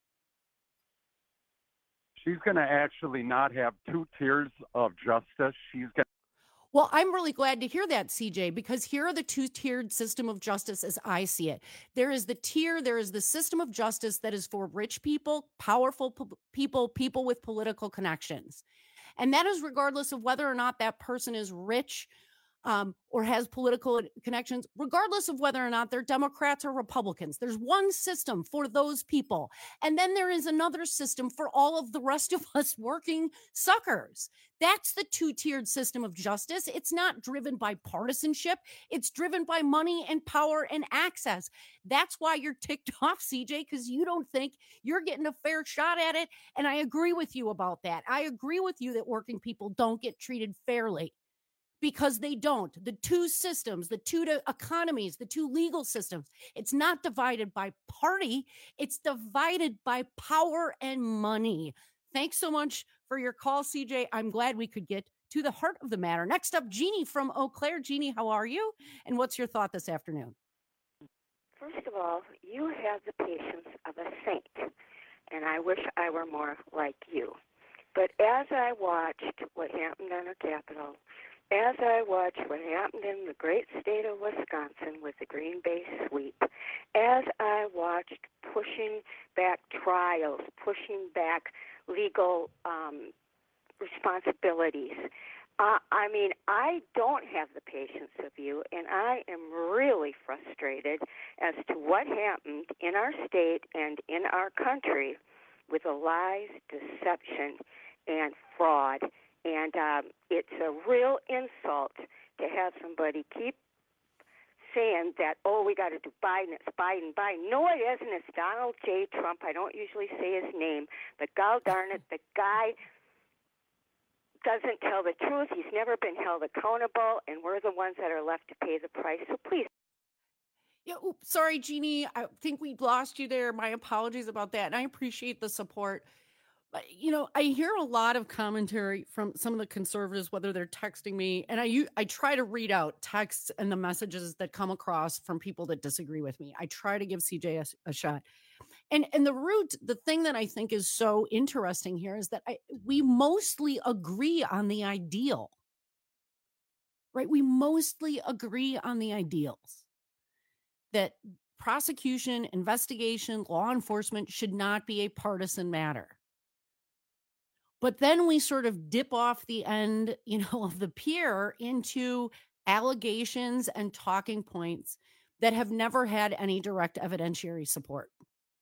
She's going to actually not have two tiers of justice. She's going. Well, I'm really glad to hear that, CJ, because here are the two-tiered system of justice as I see it. There is the system of justice that is for rich people, powerful people, people with political connections. And that is regardless of whether or not that person is rich or has political connections, regardless of whether or not they're Democrats or Republicans. There's one system for those people. And then there is another system for all of the rest of us working suckers. That's the two-tiered system of justice. It's not driven by partisanship. It's driven by money and power and access. That's why you're ticked off, CJ, because you don't think you're getting a fair shot at it. And I agree with you about that. I agree with you that working people don't get treated fairly. Because they don't. The two systems, the two economies, the two legal systems, it's not divided by party. It's divided by power and money. Thanks so much for your call, CJ. I'm glad we could get to the heart of the matter. Next up, Jeannie from Eau Claire. Jeannie, how are you? And what's your thought this afternoon? First of all, you have the patience of a saint, and I wish I were more like you. But as I watched what happened on our Capitol, as I watched what happened in the great state of Wisconsin with the Green Bay sweep, as I watched pushing back trials, pushing back legal responsibilities, I don't have the patience of you, and I am really frustrated as to what happened in our state and in our country with the lies, deception, and fraud. And it's a real insult to have somebody keep saying that, oh, we got to do Biden, it's Biden. No, it isn't. It's Donald J. Trump. I don't usually say his name, but God darn it, the guy doesn't tell the truth. He's never been held accountable, and we're the ones that are left to pay the price. So please. Yeah, oops, sorry, Jeannie. I think we lost you there. My apologies about that, and I appreciate the support. I hear a lot of commentary from some of the conservatives, whether they're texting me, and I try to read out texts and the messages that come across from people that disagree with me. I try to give CJ a shot. And the thing that I think is so interesting here is that we mostly agree on the ideal, right? We mostly agree on the ideals that prosecution, investigation, law enforcement should not be a partisan matter. But then we sort of dip off the end, of the pier into allegations and talking points that have never had any direct evidentiary support.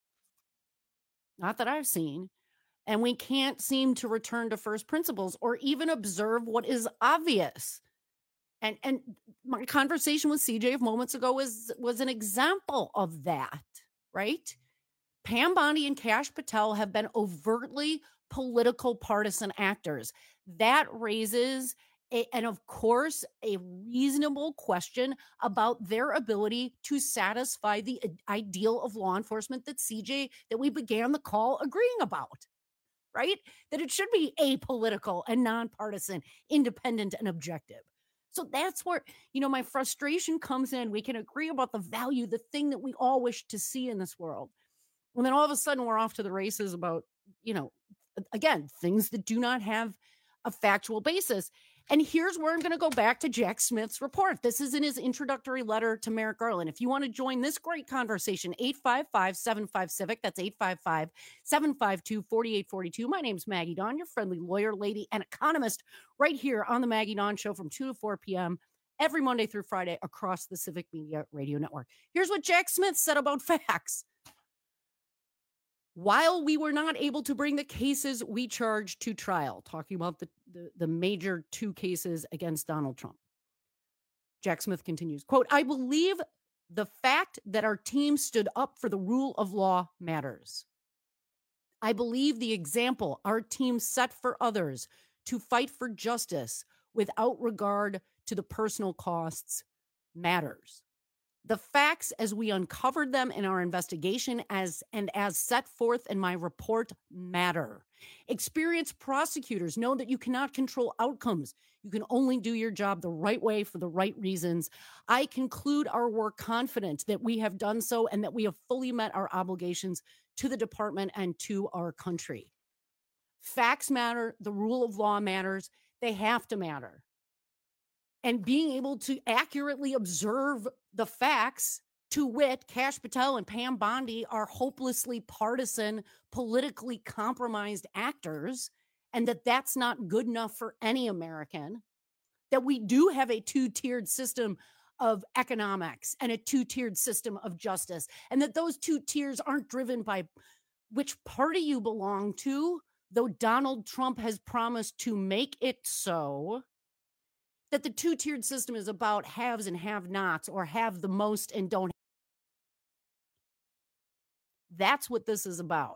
Not that I've seen. And we can't seem to return to first principles or even observe what is obvious. And my conversation with CJ of moments ago was an example of that, right? Pam Bondi and Kash Patel have been overtly political partisan actors. That raises and of course, a reasonable question about their ability to satisfy the ideal of law enforcement that we began the call agreeing about, right? That it should be apolitical and nonpartisan, independent and objective. So that's where, my frustration comes in. We can agree about the value, the thing that we all wish to see in this world. And then all of a sudden we're off to the races about, again, things that do not have a factual basis. And here's where I'm going to go back to Jack Smith's report. This is in his introductory letter to Merrick Garland. If you want to join this great conversation, 855-75-CIVIC. That's 855-752-4842. My name's Maggie Dawn, your friendly lawyer, lady, and economist right here on the Maggie Dawn Show from 2 to 4 p.m. every Monday through Friday across the Civic Media Radio Network. Here's what Jack Smith said about facts. While we were not able to bring the cases we charged to trial, talking about the major two cases against Donald Trump, Jack Smith continues, quote, I believe the fact that our team stood up for the rule of law matters. I believe the example our team set for others to fight for justice without regard to the personal costs matters. The facts as we uncovered them in our investigation as set forth in my report matter. Experienced prosecutors know that you cannot control outcomes. You can only do your job the right way for the right reasons. I conclude our work confident that we have done so and that we have fully met our obligations to the department and to our country. Facts matter. The rule of law matters. They have to matter. And being able to accurately observe the facts, to wit, Kash Patel and Pam Bondi are hopelessly partisan, politically compromised actors, and that's not good enough for any American, that we do have a two-tiered system of economics and a two-tiered system of justice, and that those two tiers aren't driven by which party you belong to, though Donald Trump has promised to make it so, that the two-tiered system is about haves and have-nots, or have the most and don't. That's what this is about.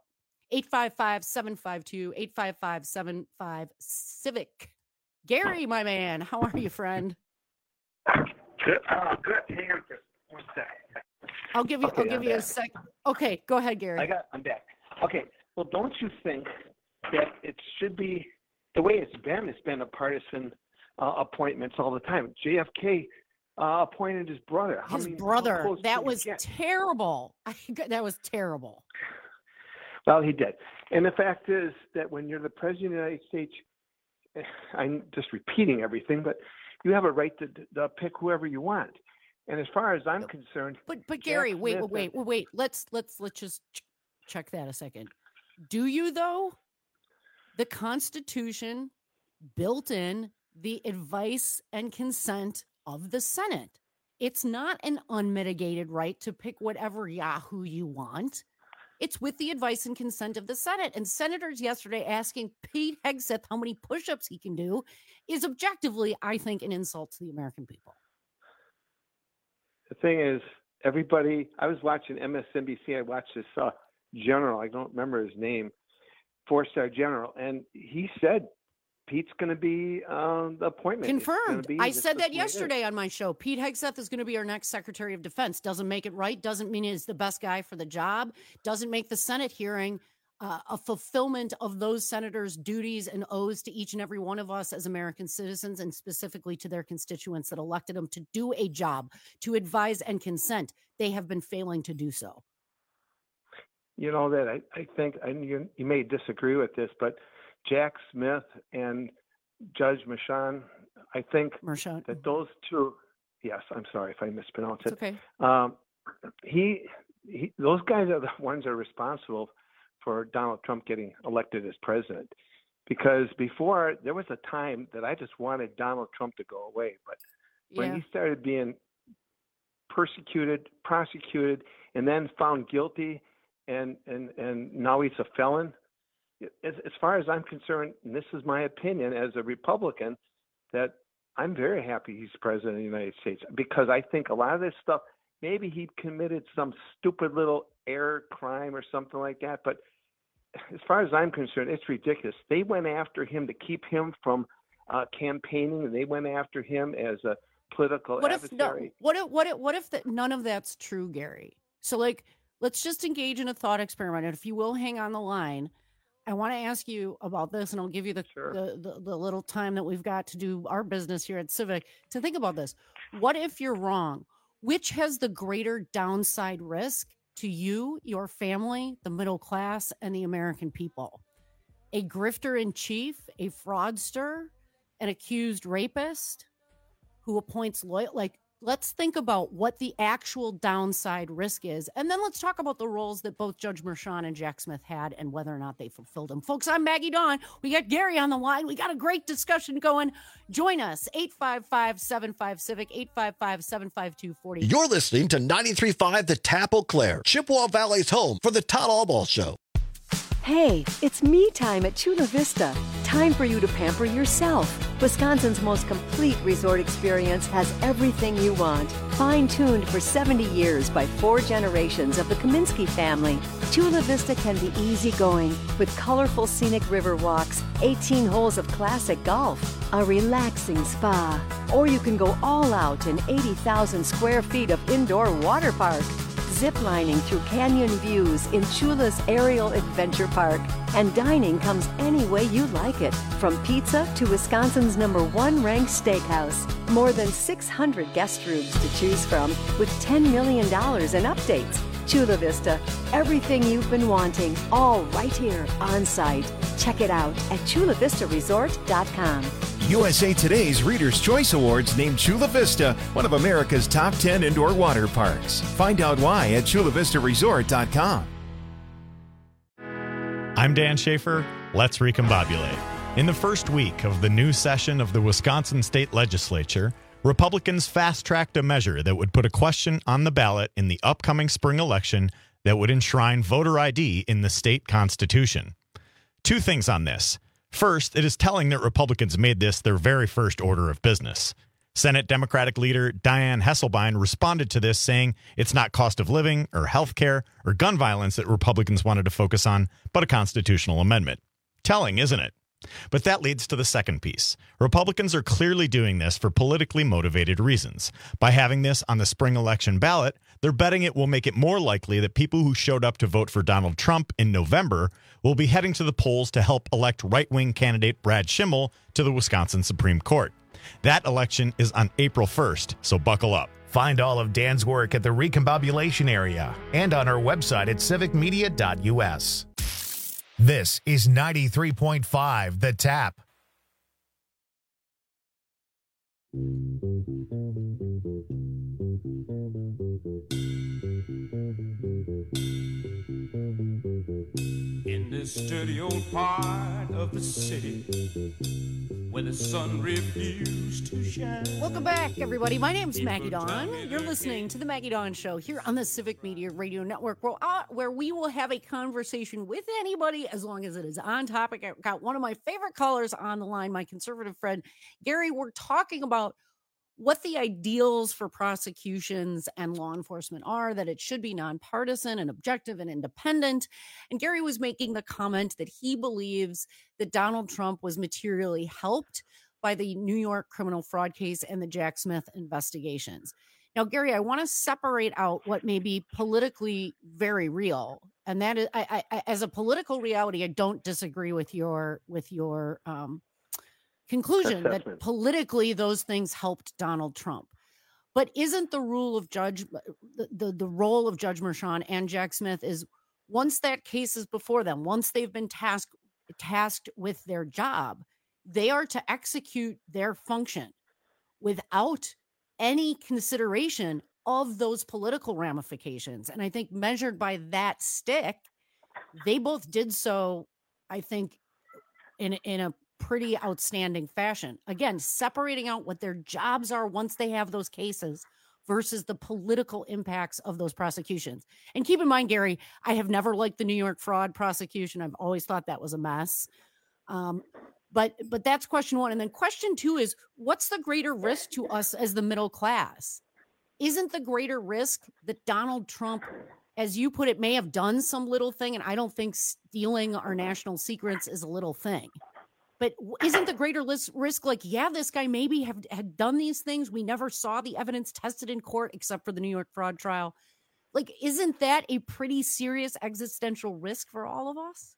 855-752-8557-5-CIVIC. Gary, my man, how are you, friend? Good. Hang on just 1 second. I'll give you a sec. Okay, go ahead, Gary. I'm back. Okay. Well, don't you think that it should be the way it's been? It's been a partisan appointments all the time. JFK appointed his brother. That was terrible. That was terrible. Well, he did. And the fact is that when you're the president of the United States, I'm just repeating everything, but you have a right to pick whoever you want. And as far as I'm concerned, but Gary, wait. Let's just check that a second. Do you though? The Constitution built in the advice and consent of the Senate. It's not an unmitigated right to pick whatever Yahoo you want. It's with the advice and consent of the Senate. And senators yesterday asking Pete Hegseth how many push-ups he can do is objectively, I think, an insult to the American people. The thing is, everybody, I was watching MSNBC. I watched this general, I don't remember his name, 4-star general, and he said Pete's going to be the appointment. Confirmed. I said that yesterday on my show. Pete Hegseth is going to be our next Secretary of Defense. Doesn't make it right. Doesn't mean he's the best guy for the job. Doesn't make the Senate hearing a fulfillment of those senators' duties and oaths to each and every one of us as American citizens, and specifically to their constituents that elected them to do a job, to advise and consent. They have been failing to do so. You know that I think, and you may disagree with this, but Jack Smith and Judge Merchan, I think that those two, yes, I'm sorry if I mispronounced it. Okay. Those guys are the ones that are responsible for Donald Trump getting elected as president. Because before, there was a time that I just wanted Donald Trump to go away. But when he started being persecuted, prosecuted, and then found guilty, and now he's a felon, as far as I'm concerned, and this is my opinion as a Republican, that I'm very happy he's president of the United States, because I think a lot of this stuff, maybe he committed some stupid little error crime or something like that, but as far as I'm concerned, it's ridiculous. They went after him to keep him from campaigning, and they went after him as a political adversary. What if none of that's true, Gary? So, let's just engage in a thought experiment, and if you will, hang on the line. I want to ask you about this, and I'll give you the little time that we've got to do our business here at Civic to think about this. What if you're wrong? Which has the greater downside risk to you, your family, the middle class, and the American people? A grifter in chief, a fraudster, an accused rapist who appoints let's think about what the actual downside risk is. And then let's talk about the roles that both Judge Merchan and Jack Smith had and whether or not they fulfilled them. Folks, I'm Maggie Dawn. We got Gary on the line. We got a great discussion going. Join us, 855-75-CIVIC, 855-752-40. You're listening to 93.5 The Tap Eau Claire, Chippewa Valley's home for the Todd Albaugh Show. Hey, it's me time at Chula Vista. time for you to pamper yourself. Wisconsin's most complete resort experience has everything you want. Fine-tuned for 70 years by 4 generations of the Kaminsky family, Chula Vista can be easygoing with colorful scenic river walks, 18 holes of classic golf, a relaxing spa, or you can go all out in 80,000 square feet of indoor water park. Ziplining through canyon views in Chula's Aerial Adventure Park. And dining comes any way you like it, from pizza to Wisconsin's #1 ranked steakhouse. More than 600 guest rooms to choose from with $10 million in updates. Chula Vista, everything you've been wanting, all right here on site. Check it out at chulavistaresort.com. USA Today's Reader's Choice Awards named Chula Vista one of America's top 10 indoor water parks. Find out why at chulavistaresort.com. I'm Dan Schaefer. Let's recombobulate. In the first week of the new session of the Wisconsin State Legislature, Republicans fast-tracked a measure that would put a question on the ballot in the upcoming spring election that would enshrine voter ID in the state constitution. 2 things on this. First, it is telling that Republicans made this their very first order of business. Senate Democratic leader Dianne Hesselbein responded to this, saying it's not cost of living or health care or gun violence that Republicans wanted to focus on, but a constitutional amendment. Telling, isn't it? But that leads to the second piece. Republicans are clearly doing this for politically motivated reasons. By having this on the spring election ballot, they're betting it will make it more likely that people who showed up to vote for Donald Trump in November will be heading to the polls to help elect right-wing candidate Brad Schimmel to the Wisconsin Supreme Court. That election is on April 1st, so buckle up. Find all of Dan's work at the Recombobulation area and on our website at civicmedia.us. This is 93.5 The Tap. In this dirty old part of the city where the sun refused to shine. Welcome back, everybody. My name's Maggie Dawn. You're listening to the Maggie Dawn Show here on the Civic Media Radio Network, where we will have a conversation with anybody as long as it is on topic. I've got one of my favorite callers on the line, my conservative friend, Gary. We're talking about what the ideals for prosecutions and law enforcement are, that it should be nonpartisan and objective and independent. And Gary was making the comment that he believes that Donald Trump was materially helped by the New York criminal fraud case and the Jack Smith investigations. Now, Gary, I want to separate out what may be politically very real. And that is, I as a political reality, I don't disagree with your conclusion that politically those things helped Donald Trump. But isn't the role of Judge Merchan and Jack Smith is once that case is before them, once they've been tasked with their job, they are to execute their function without any consideration of those political ramifications. And I think measured by that stick, they both did so, I think, in a pretty outstanding fashion. Again, separating out what their jobs are once they have those cases versus the political impacts of those prosecutions. And keep in mind, Gary, I have never liked the New York fraud prosecution. I've always thought that was a mess. But that's question one. And then question two is, what's the greater risk to us as the middle class? Isn't the greater risk that Donald Trump, as you put it, may have done some little thing? And I don't think stealing our national secrets is a little thing. But isn't the greater risk like, yeah, this guy maybe had done these things. We never saw the evidence tested in court except for the New York fraud trial. Like, isn't that a pretty serious existential risk for all of us?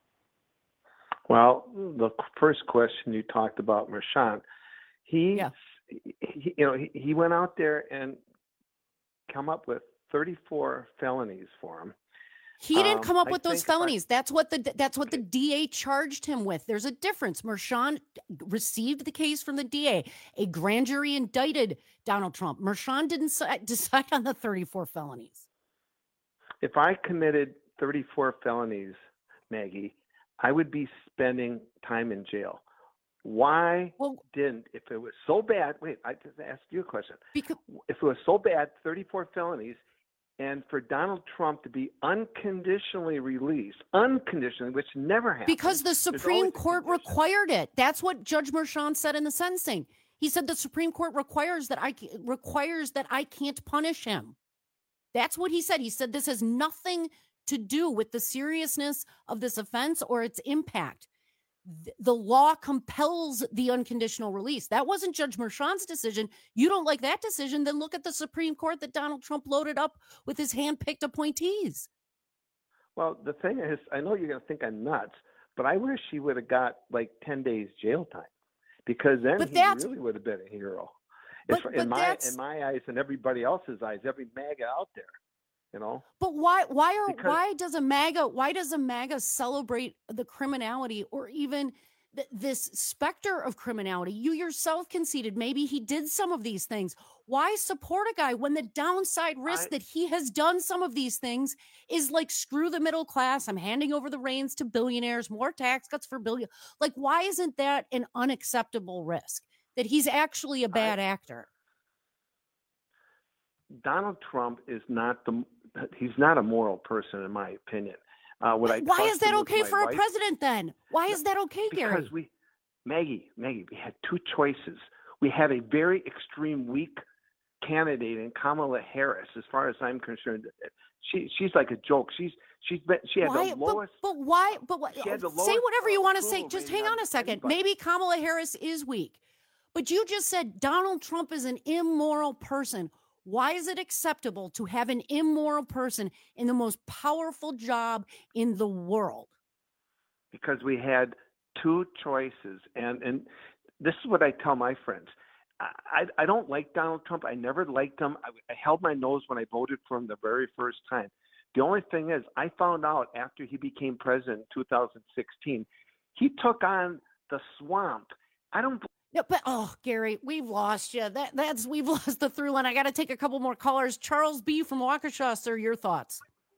Well, the first question you talked about, Merchan, he went out there and come up with 34 felonies for him. He didn't come up with those felonies. That's what the DA charged him with. There's a difference. Merchan received the case from the DA. A grand jury indicted Donald Trump. Merchan didn't decide on the 34 felonies. If I committed 34 felonies, Maggie, I would be spending time in jail. Why didn't, if it was so bad, wait, I just asked you a question. If it was so bad, 34 felonies, and for Donald Trump to be unconditionally released, which never happened. Because the Supreme Court required it. That's what Judge Merchan said in the sentencing. He said the Supreme Court requires that I can't punish him. That's what he said. He said this has nothing to do with the seriousness of this offense or its impact. The law compels the unconditional release. That wasn't Judge Merchan's decision. You don't like that decision, then look at the Supreme Court that Donald Trump loaded up with his hand-picked appointees. Well, the thing is, I know you're going to think I'm nuts, but I wish he would have got like 10 days jail time, because then he really would have been a hero. In my eyes and everybody else's eyes, every MAGA out there. You know, but why does a MAGA celebrate the criminality or even this specter of criminality? You yourself conceded maybe he did some of these things. Why support a guy when the downside risk that he has done some of these things is like, screw the middle class, I'm handing over the reins to billionaires, more tax cuts for billion. Like, why isn't that an unacceptable risk that he's actually a bad actor? Donald Trump is he's not a moral person, in my opinion. Why is that okay for a president then? Why is that okay, Gary? Because Maggie, we had two choices. We had a very extreme weak candidate in Kamala Harris. As far as I'm concerned, she's like a joke. She had the lowest. But why? Say whatever you want to say. Just hang on a second. Maybe Kamala Harris is weak, but you just said Donald Trump is an immoral person. Why is it acceptable to have an immoral person in the most powerful job in the world? Because we had two choices. And this is what I tell my friends. I don't like Donald Trump. I never liked him. I held my nose when I voted for him the very first time. The only thing is, I found out after he became president in 2016, he took on the swamp. No, but Gary, we've lost you. We've lost the through line. I got to take a couple more callers. Charles B. from Waukesha, sir, your thoughts?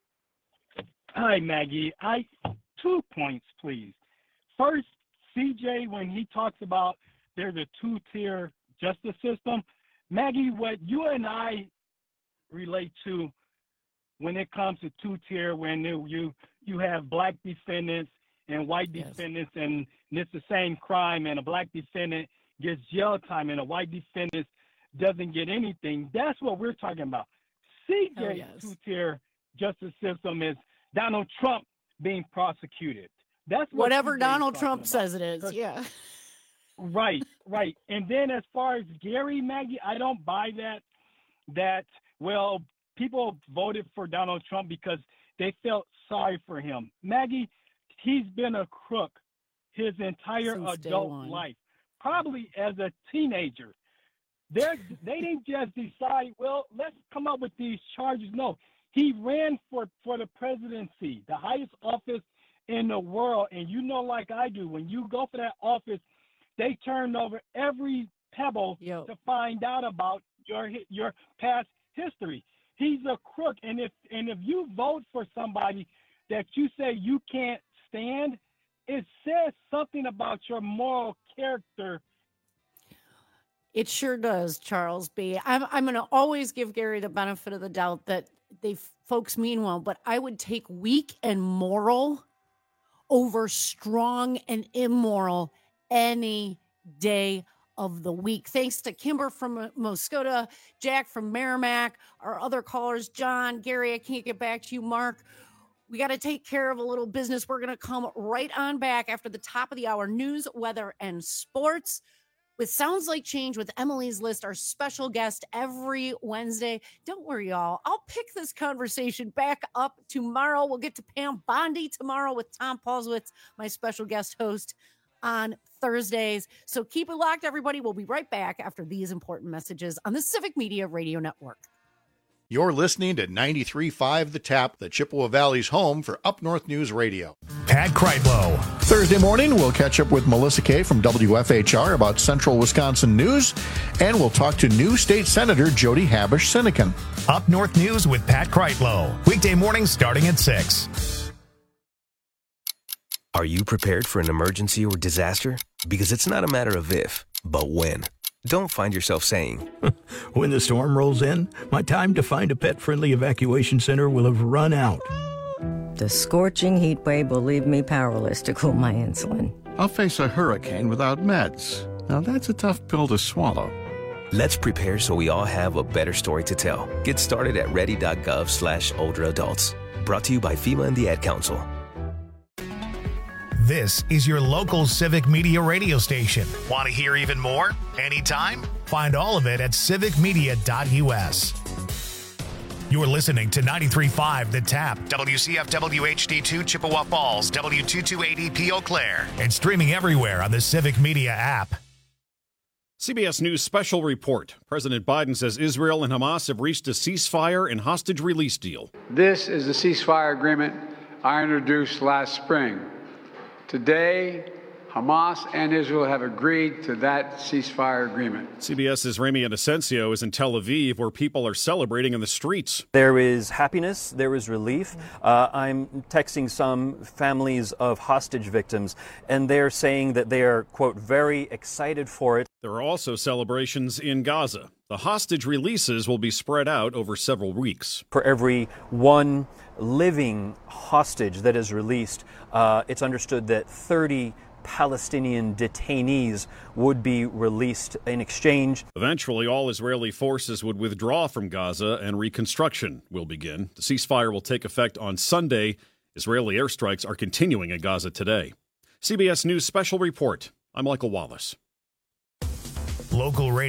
Hi, Maggie. 2 points, please. First, CJ, when he talks about there's a two-tier justice system, Maggie, what you and I relate to when it comes to two-tier, when you have black defendants and white defendants, and it's the same crime, and a black defendant gets jail time and a white defendant doesn't get anything. That's what we're talking about. CJ's two-tier justice system is Donald Trump being prosecuted. That's whatever Donald Trump says it is. Yeah. Right. And then as far as Gary, Maggie, I don't buy that people voted for Donald Trump because they felt sorry for him. Maggie, he's been a crook his entire adult life, probably as a teenager. They didn't just decide, well, let's come up with these charges. No, he ran for the presidency, the highest office in the world. And you know, like I do, when you go for that office, they turn over every pebble to find out about your past history. He's a crook. And if you vote for somebody that you say you can't stand, it says something about your moral character. It sure does, Charles B. I'm going to always give Gary the benefit of the doubt that folks mean well, but I would take weak and moral over strong and immoral any day of the week. Thanks to Kimber from Moscota, Jack from Merrimack, our other callers, John, Gary, I can't get back to you, Mark. We got to take care of a little business. We're going to come right on back after the top of the hour. News, weather, and sports with Sounds Like Change with Emily's List, our special guest every Wednesday. Don't worry, y'all. I'll pick this conversation back up tomorrow. We'll get to Pam Bondi tomorrow with Tom Paulswitz, my special guest host on Thursdays. So keep it locked, everybody. We'll be right back after these important messages on the Civic Media Radio Network. You're listening to 93.5 The Tap, the Chippewa Valley's home for Up North News Radio. Pat Kreitlow. Thursday morning, we'll catch up with Melissa Kay from WFHR about Central Wisconsin news, and we'll talk to new state senator Jody Habush-Sinekin. Up North News with Pat Kreitlow. Weekday mornings starting at 6. Are you prepared for an emergency or disaster? Because it's not a matter of if, but when. don't find yourself saying, when the storm rolls in, my time to find a pet-friendly evacuation center will have run out. The scorching heat wave will leave me powerless to cool my insulin. I'll face a hurricane without meds. Now that's a tough pill to swallow. Let's prepare so we all have a better story to tell. Get started at ready.gov/older adults. Brought to you by FEMA and the Ad Council. This is your local Civic Media radio station. Want to hear even more? Anytime? Find all of it at civicmedia.us. You're listening to 93.5 The Tap, WCFW HD2 Chippewa Falls, W228EP Eau Claire, and streaming everywhere on the Civic Media app. CBS News special report. President Biden says Israel and Hamas have reached a ceasefire and hostage release deal. This is the ceasefire agreement I introduced last spring. Today, Hamas and Israel have agreed to that ceasefire agreement. CBS's Ramy Inocencio is in Tel Aviv, where people are celebrating in the streets. There is happiness. There is relief. I'm texting some families of hostage victims, and they're saying that they are, quote, very excited for it. There are also celebrations in Gaza. The hostage releases will be spread out over several weeks. For every one living hostage that is released, it's understood that 30 Palestinian detainees would be released in exchange. Eventually, all Israeli forces would withdraw from Gaza and reconstruction will begin. The ceasefire will take effect on Sunday. Israeli airstrikes are continuing in Gaza today. CBS News Special Report. I'm Michael Wallace. Local radio.